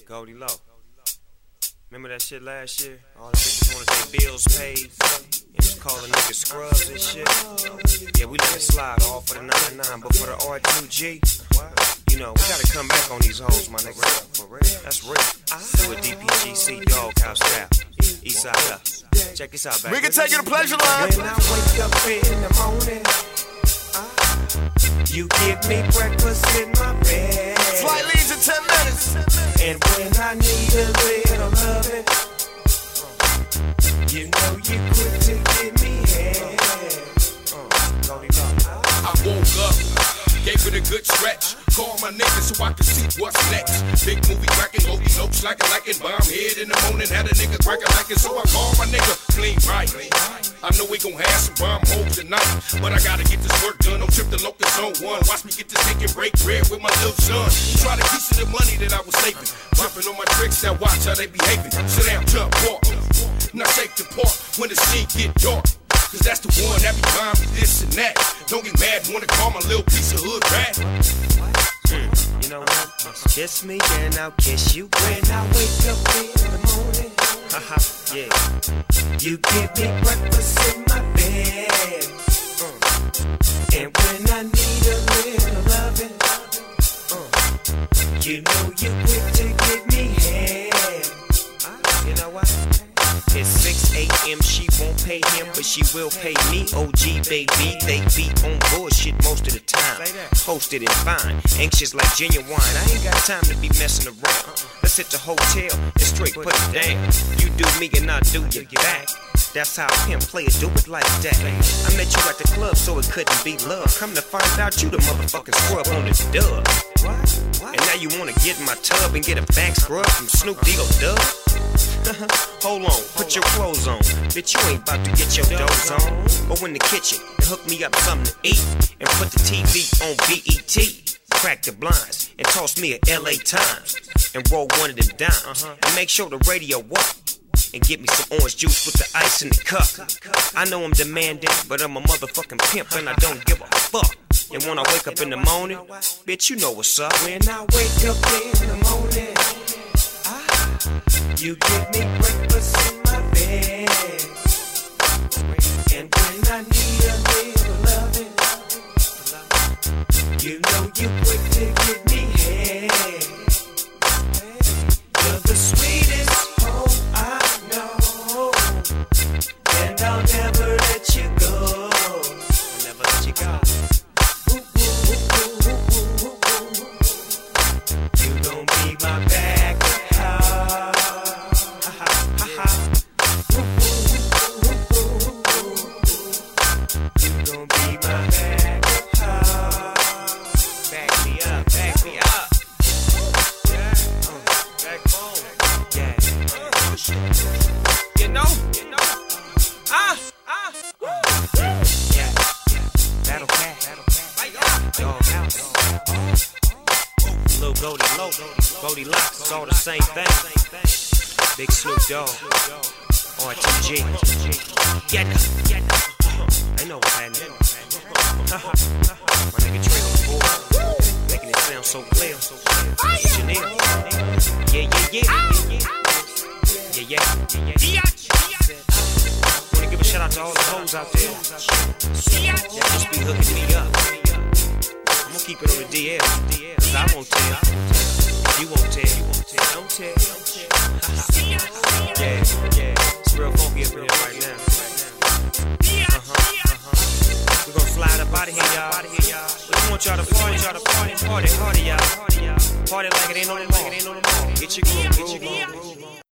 Goldie Low. Remember that shit last year? All the bitches wanted their bills paid and was calling niggas scrubs and shit. Yeah, we let it slide all for the 99, but for the R2G, you know, we gotta come back on these hoes, my nigga. That's real. Do a DPGC Doghouse style. Eastside up. Check this out, baby. We can take you to Pleasure Line. When I wake up in the morning, you give me breakfast in my bed. Flight leaves in 10 minutes. And when I need a little loving, you know you quick to give me head. I woke up, gave it a good stretch. Call my niggas so I can see what's next. Big movie cracking, Goldie Low slacking like it. Bomb head in the morning, had a nigga cracking like it. So I call my nigga clean right. I know we gon' have some bomb holes tonight, but I gotta get this work done. Don't trip the locust on one. Watch me get this cake and break bread with my little son. Try to piece of the money that I was saving. Dropping on my tricks, now watch how they behaving. Sit down, jump, walk. Not safe to park when the scene get dark. Cause that's the one that be buying me this and that. Don't get mad, wanna call my little piece of hood rat. You know what? Kiss me and I'll kiss you when I wake up in the morning. Haha, yeah. You give me breakfast in my bed. And when I need a little loving, you know you quick to give me head. You know what? It's 6 a.m. She won't pay him, but she will pay me. OG baby, they be on bullshit most of the time. Posted and fine, anxious like genuine. I ain't got time to be messing around. Let's hit the hotel and straight put it down. You do me and I do you back. That's how a pimp player do it like that. I met you at the club, so it couldn't be love. Come to find out you the motherfucking scrub on the dub. And now you wanna get in my tub and get a back scrub from Snoop D-O Dub? Hold on, put your clothes on. Bitch, you ain't about to get your doze on. Go in the kitchen and hook me up something to eat. And put the TV on BET. Crack the blinds and toss me a LA Times. And roll one of them down. And make sure the radio up. And get me some orange juice with the ice in the cup. I know I'm demanding, but I'm a motherfucking pimp and I don't give a fuck. And when I wake up in the morning, bitch, you know what's up. When I wake up in the morning, you give me breakfast in my bed. And when I need a little loving, you know you quick to give me head. You're the sweetest hoe I know, and I'll never let you go. I'll never let you go. You gon' be my backup. You gon' be my backup. Back me up, back me up. Yeah, backbone. Yeah. You know. Yeah. Battle Cat. Doghouse. Lil Goldie Low. Goldie Locks. It's all the same thing. Big Snoop Dogg. R2G. Yeah. I know what's happening. My nigga Trey on the board. Making it sound so clear. Janelle. Yeah. Wanna give a shout out to all the hoes out there that just be hooking me up. I'm gonna keep it on the DL, cause I won't tell. You won't tell. Don't tell. Yeah. It's real funky up in here right now. We're gonna slide up out of here, y'all. We just want y'all to party, y'all. Party like it ain't no tomorrow. Get your groove on.